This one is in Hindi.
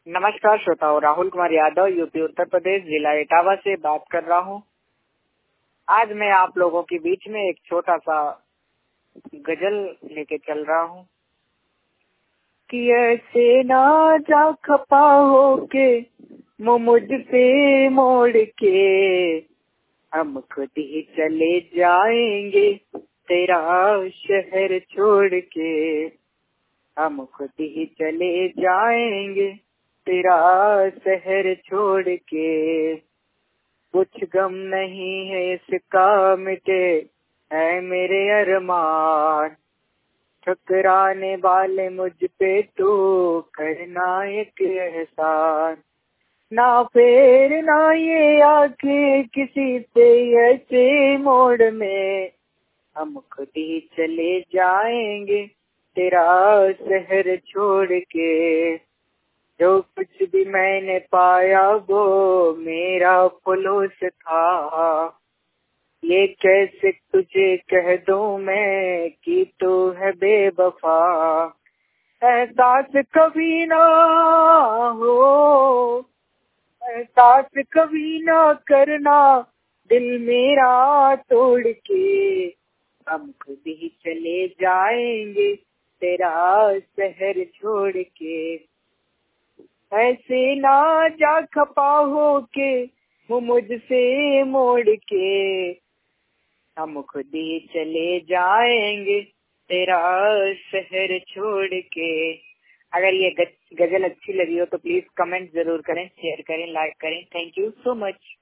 नमस्कार श्रोताओं, राहुल कुमार यादव यूपी उत्तर प्रदेश जिला इटावा से बात कर रहा हूँ। आज मैं आप लोगों के बीच में एक छोटा सा गजल लेके चल रहा हूँ कि ऐसे ना जा खपा हो के मुझसे मोड़ के, हम खुद ही चले जाएंगे तेरा शहर छोड़ के, हम खुद ही चले जाएंगे तेरा शहर छोड़ के। कुछ गम नहीं है इसका मिटे है मेरे अरमान, ठुकराने वाले मुझ पे तू करना एक एहसान। ना फेरना ये आंखें किसी पे ऐसे मोड़ में, हम खुद ही चले जाएंगे तेरा शहर छोड़ के। जो कुछ भी मैंने पाया वो मेरा फुलूस था, ये कैसे तुझे कह दूं मैं कि तू है बेवफा। एहसास कभी ना हो, एहसास कभी ना करना दिल मेरा तोड़ के, हम खुद ही चले जाएंगे तेरा शहर छोड़ के। ऐसे ना जा खपा हो के वो मुझसे मोड़ के, हम खुद ही चले जाएंगे तेरा शहर छोड़ के। अगर ये गजल अच्छी लगी हो तो प्लीज कमेंट जरूर करें, शेयर करें, लाइक करें। Thank you so much.